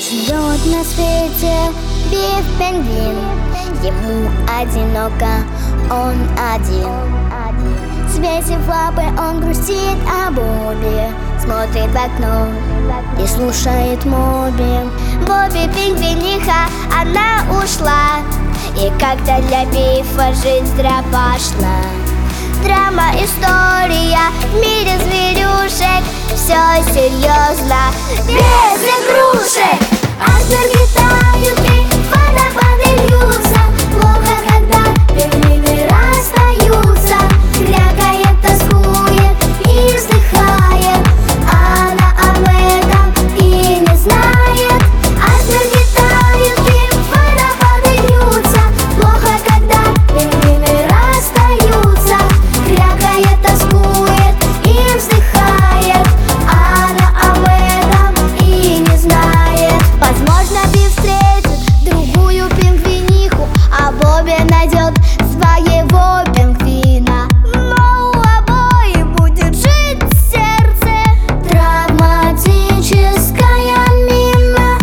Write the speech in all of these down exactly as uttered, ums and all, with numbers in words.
Живет на свете Биф-пингвин, ему одиноко, он один. Свесив лапы, он грустит о Бобби, смотрит в окно и слушает Моби. Бобби пингвиниха, она ушла, и как-то для Бифа жизнь зря пошла. Драма, история в мире зверюшек, все серьезно, без игрушек. Айсберги тают и водопады льются, плохо, когда пингвины расстаются. Крякает, тоскует и вздыхает, а она об этом и не знает. Айсберги тают и водопады льются, плохо, когда пингвины расстаются. Крякает, тоскует и вздыхает, а она об этом и не знает. Возможно, Биф встретит другую пингвиниху, а Бобби найдет своего пингвина. Но у обоих будет жить сердце травматическая мина.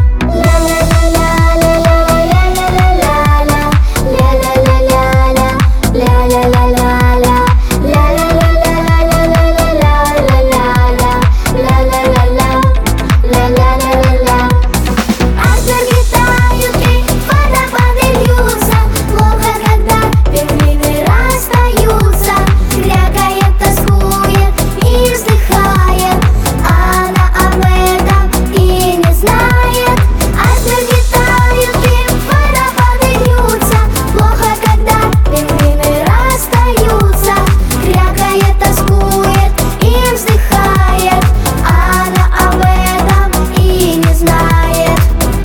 Айсберги тают и водопады льются, плохо, когда пингвины расстаются. Крякает, тоскует и вздыхает, а она об этом и не знает. Айсберги тают и водопады льются, плохо, когда пингвины расстаются. Крякает, тоскует и вздыхает, а она об этом и не знает.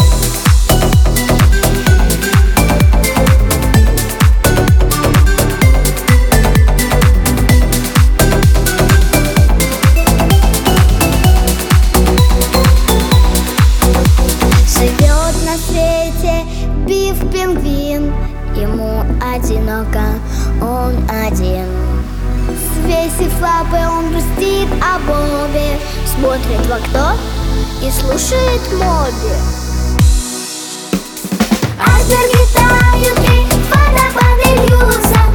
Живет на свете Биф-пингвин, ему одиноко, он один. Свесив лапы, он грустит о Бобби, смотрит в окно и слушает Моби. Айсберги тают и водопады льются,